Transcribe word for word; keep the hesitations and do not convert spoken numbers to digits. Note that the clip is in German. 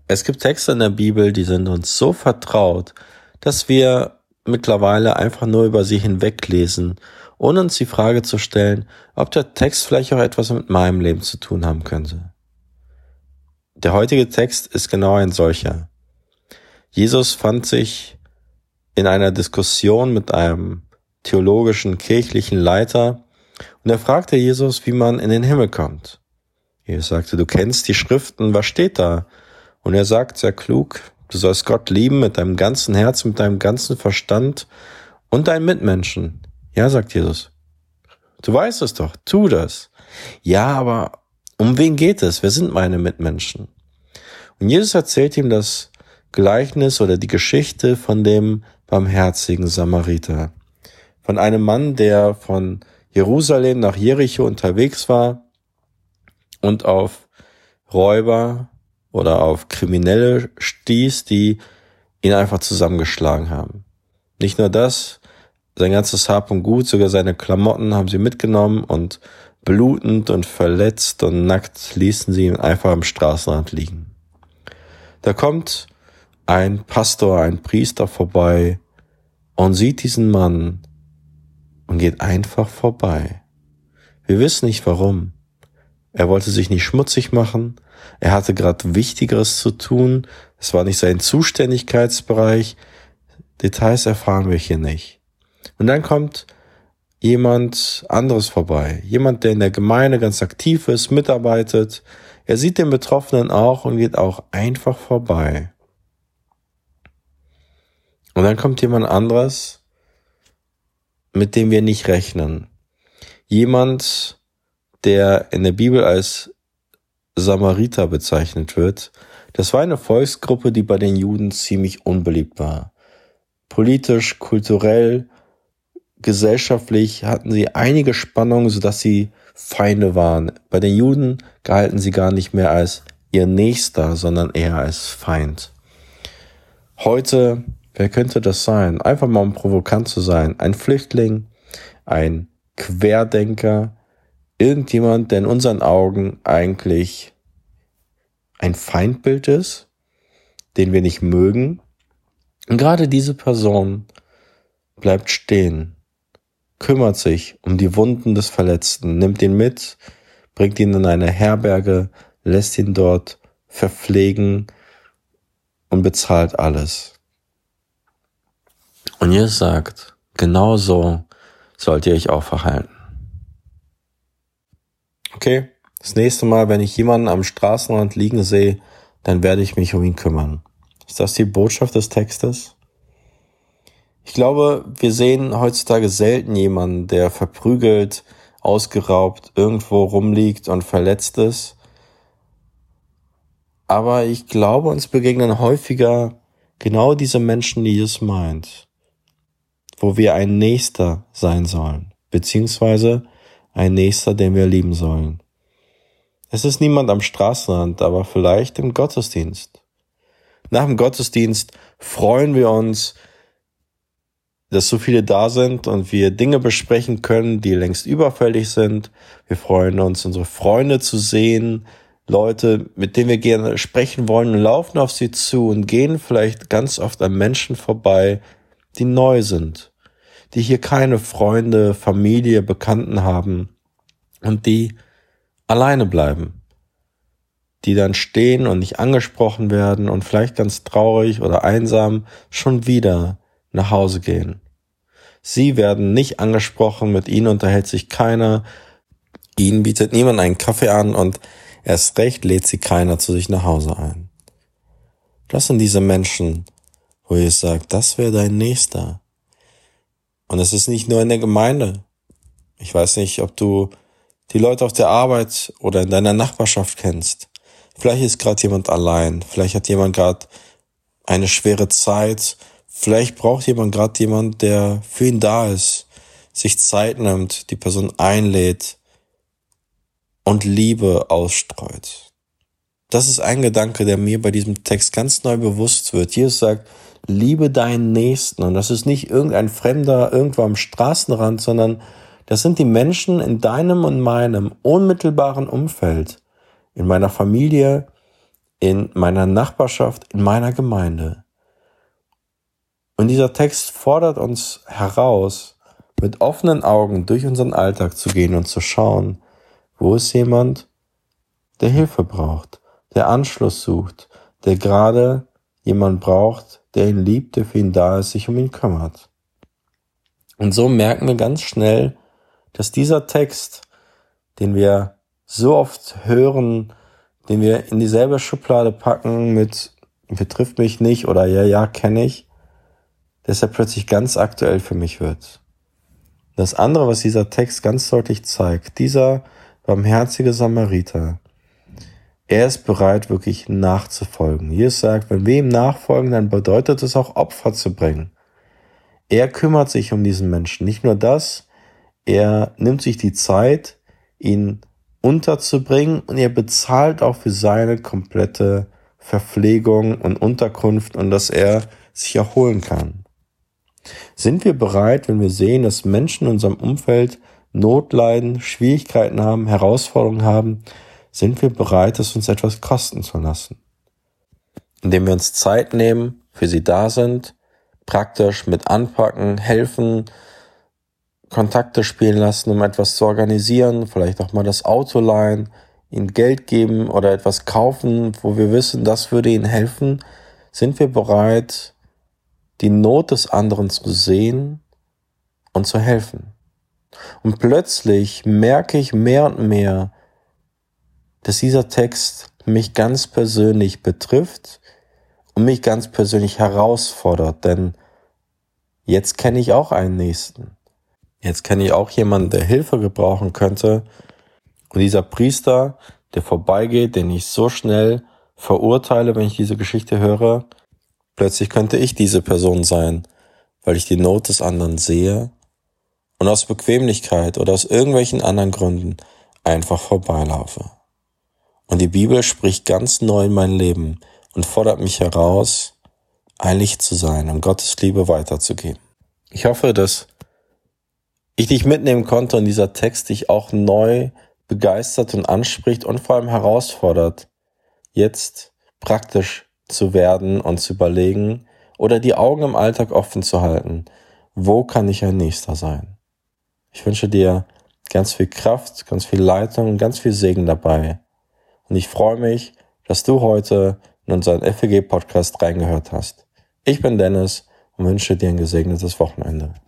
Es gibt Texte in der Bibel, die sind uns so vertraut, dass wir mittlerweile einfach nur über sie hinweglesen, ohne uns die Frage zu stellen, ob der Text vielleicht auch etwas mit meinem Leben zu tun haben könnte. Der heutige Text ist genau ein solcher. Jesus fand sich in einer Diskussion mit einem theologischen, kirchlichen Leiter und er fragte Jesus, wie man in den Himmel kommt. Jesus sagte, du kennst die Schriften, was steht da? Und er sagt sehr klug, du sollst Gott lieben mit deinem ganzen Herz, mit deinem ganzen Verstand und deinen Mitmenschen. Ja, sagt Jesus. Du weißt es doch, tu das. Ja, aber um wen geht es? Wer sind meine Mitmenschen? Und Jesus erzählt ihm das Gleichnis oder die Geschichte von dem barmherzigen Samariter. Von einem Mann, der von Jerusalem nach Jericho unterwegs war und auf Räuber oder auf Kriminelle stieß, die ihn einfach zusammengeschlagen haben. Nicht nur das, sein ganzes Hab und Gut, sogar seine Klamotten haben sie mitgenommen und blutend und verletzt und nackt ließen sie ihn einfach am Straßenrand liegen. Da kommt ein Pastor, ein Priester vorbei und sieht diesen Mann und geht einfach vorbei. Wir wissen nicht warum. Er wollte sich nicht schmutzig machen. Er hatte gerade Wichtigeres zu tun. Es war nicht sein Zuständigkeitsbereich. Details erfahren wir hier nicht. Und dann kommt jemand anderes vorbei. Jemand, der in der Gemeinde ganz aktiv ist, mitarbeitet. Er sieht den Betroffenen auch und geht auch einfach vorbei. Und dann kommt jemand anderes, mit dem wir nicht rechnen. Jemand, der in der Bibel als Samariter bezeichnet wird. Das war eine Volksgruppe, die bei den Juden ziemlich unbeliebt war. Politisch, kulturell, gesellschaftlich hatten sie einige Spannungen, sodass sie Feinde waren. Bei den Juden galten sie gar nicht mehr als ihr Nächster, sondern eher als Feind. Heute, wer könnte das sein? Einfach mal um provokant zu sein. Ein Flüchtling, ein Querdenker, irgendjemand, der in unseren Augen eigentlich ein Feindbild ist, den wir nicht mögen. Und gerade diese Person bleibt stehen, kümmert sich um die Wunden des Verletzten, nimmt ihn mit, bringt ihn in eine Herberge, lässt ihn dort verpflegen und bezahlt alles. Und Jesus sagt, genau so sollt ihr euch auch verhalten. Okay, das nächste Mal, wenn ich jemanden am Straßenrand liegen sehe, dann werde ich mich um ihn kümmern. Ist das die Botschaft des Textes? Ich glaube, wir sehen heutzutage selten jemanden, der verprügelt, ausgeraubt, irgendwo rumliegt und verletzt ist. Aber ich glaube, uns begegnen häufiger genau diese Menschen, die es meint, wo wir ein Nächster sein sollen, beziehungsweise ein Nächster, den wir lieben sollen. Es ist niemand am Straßenrand, aber vielleicht im Gottesdienst. Nach dem Gottesdienst freuen wir uns, dass so viele da sind und wir Dinge besprechen können, die längst überfällig sind. Wir freuen uns, unsere Freunde zu sehen, Leute, mit denen wir gerne sprechen wollen, und laufen auf sie zu und gehen vielleicht ganz oft an Menschen vorbei, die neu sind, die hier keine Freunde, Familie, Bekannten haben und die alleine bleiben, die dann stehen und nicht angesprochen werden und vielleicht ganz traurig oder einsam schon wieder nach Hause gehen. Sie werden nicht angesprochen, mit ihnen unterhält sich keiner, ihnen bietet niemand einen Kaffee an und erst recht lädt sie keiner zu sich nach Hause ein. Das sind diese Menschen, wo ihr sagt, das wäre dein Nächster. Und es ist nicht nur in der Gemeinde. Ich weiß nicht, ob du die Leute auf der Arbeit oder in deiner Nachbarschaft kennst. Vielleicht ist gerade jemand allein, vielleicht hat jemand gerade eine schwere Zeit, vielleicht braucht jemand gerade jemand, der für ihn da ist, sich Zeit nimmt, die Person einlädt und Liebe ausstreut. Das ist ein Gedanke, der mir bei diesem Text ganz neu bewusst wird. Jesus sagt, liebe deinen Nächsten. Und das ist nicht irgendein Fremder irgendwo am Straßenrand, sondern das sind die Menschen in deinem und meinem unmittelbaren Umfeld, in meiner Familie, in meiner Nachbarschaft, in meiner Gemeinde. Und dieser Text fordert uns heraus, mit offenen Augen durch unseren Alltag zu gehen und zu schauen, wo ist jemand, der Hilfe braucht, der Anschluss sucht, der gerade jemand braucht, der ihn liebt, der für ihn da ist, sich um ihn kümmert. Und so merken wir ganz schnell, dass dieser Text, den wir so oft hören, den wir in dieselbe Schublade packen mit betrifft mich nicht oder ja, ja, kenne ich, dass er plötzlich ganz aktuell für mich wird. Das andere, was dieser Text ganz deutlich zeigt, dieser barmherzige Samariter, er ist bereit, wirklich nachzufolgen. Jesus sagt, wenn wir ihm nachfolgen, dann bedeutet es auch, Opfer zu bringen. Er kümmert sich um diesen Menschen. Nicht nur das, er nimmt sich die Zeit, ihn unterzubringen und er bezahlt auch für seine komplette Verpflegung und Unterkunft und dass er sich erholen kann. Sind wir bereit, wenn wir sehen, dass Menschen in unserem Umfeld Not leiden, Schwierigkeiten haben, Herausforderungen haben, sind wir bereit, es uns etwas kosten zu lassen? Indem wir uns Zeit nehmen, für sie da sind, praktisch mit anpacken, helfen, Kontakte spielen lassen, um etwas zu organisieren, vielleicht auch mal das Auto leihen, ihnen Geld geben oder etwas kaufen, wo wir wissen, das würde ihnen helfen, sind wir bereit, die Not des anderen zu sehen und zu helfen. Und plötzlich merke ich mehr und mehr, dass dieser Text mich ganz persönlich betrifft und mich ganz persönlich herausfordert, denn jetzt kenne ich auch einen Nächsten. Jetzt kenne ich auch jemanden, der Hilfe gebrauchen könnte. Und dieser Priester, der vorbeigeht, den ich so schnell verurteile, wenn ich diese Geschichte höre, plötzlich könnte ich diese Person sein, weil ich die Not des anderen sehe und aus Bequemlichkeit oder aus irgendwelchen anderen Gründen einfach vorbeilaufe. Und die Bibel spricht ganz neu in mein Leben und fordert mich heraus, ein Licht zu sein und Gottes Liebe weiterzugeben. Ich hoffe, dass ich dich mitnehmen konnte und dieser Text dich auch neu begeistert und anspricht und vor allem herausfordert, jetzt praktisch zu werden und zu überlegen oder die Augen im Alltag offen zu halten. Wo kann ich ein Nächster sein? Ich wünsche dir ganz viel Kraft, ganz viel Leitung und ganz viel Segen dabei. Und ich freue mich, dass du heute in unseren F E G-Podcast reingehört hast. Ich bin Dennis und wünsche dir ein gesegnetes Wochenende.